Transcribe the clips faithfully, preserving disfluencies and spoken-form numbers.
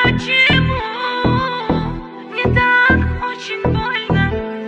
Почему мне так очень больно?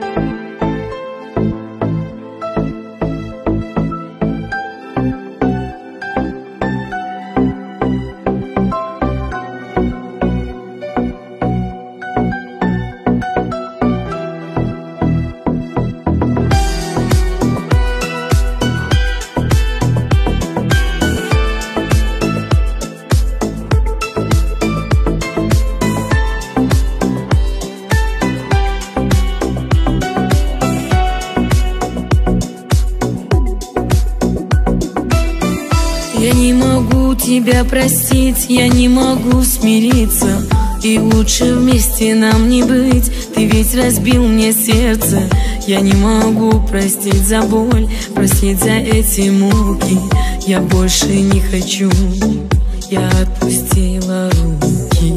Я не могу тебя простить, я не могу смириться, и лучше вместе нам не быть. Ты ведь разбил мне сердце. Я не могу простить за боль, простить за эти муки. Я больше не хочу, я отпустила руки.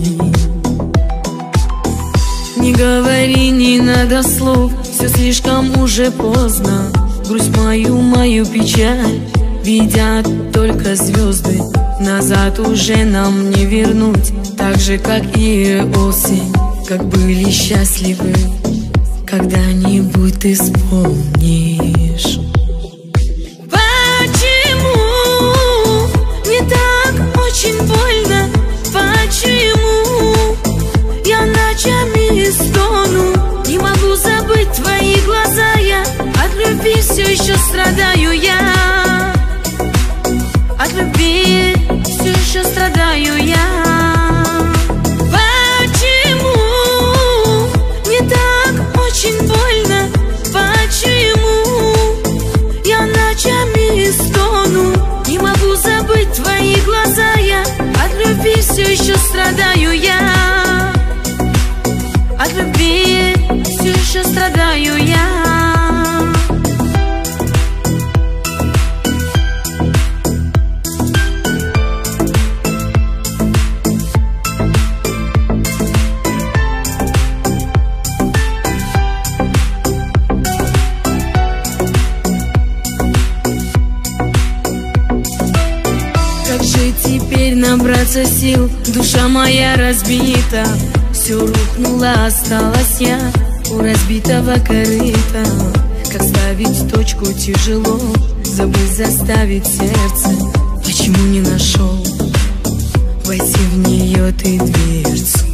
Не говори, не надо слов, все слишком уже поздно. Грусть мою, мою печаль видят только звезды. Назад уже нам не вернуть, так же, как и осень. Как были счастливы, когда-нибудь ты вспомнишь. Почему мне так очень больно? Почему я ночами стону? Не могу забыть твои глаза, я от любви все еще страдаю. Я от любви все еще страдаю. Я почему мне так очень больно? Почему я ночами стону? Не могу забыть твои глаза, я от любви все еще страдаю. Я от любви все еще страдаю. Я Теперь набраться сил, душа моя разбита. Все рухнуло, осталась я у разбитого корыта. Как ставить точку тяжело, забыть заставить сердце. Почему не нашел войти в нее ты дверцу?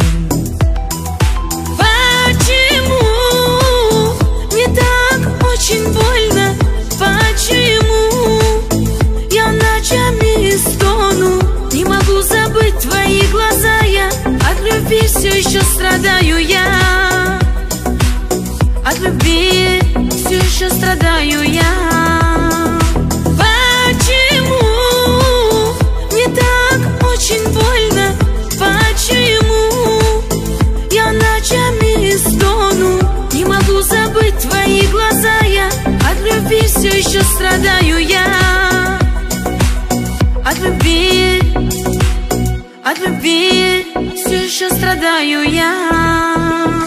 почему мне так очень больно? Почему я ночами стону? Не могу забыть твои глаза, я от любви все еще страдаю. Я от любви все еще страдаю. Я почему мне так очень больно? Почему я ночами стону? Не могу забыть твои глаза, я от любви все еще страдаю. Я от любви, от любви все еще страдаю. Я